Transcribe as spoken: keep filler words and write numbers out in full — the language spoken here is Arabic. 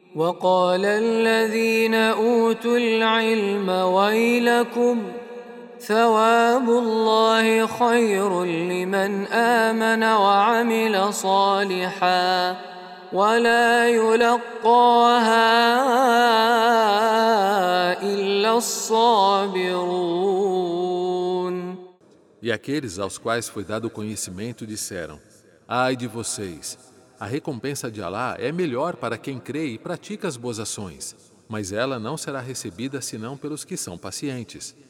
وقال الذين أوتوا العلم ويلكم ثواب الله خير لمن آمن وعمل صالحا ولا يلقاها إلا الصابرون. E aqueles aos quais foi dado o conhecimento disseram: Ai de vocês! A recompensa de Alá é melhor para quem crê e pratica as boas ações, mas ela não será recebida senão pelos que são pacientes.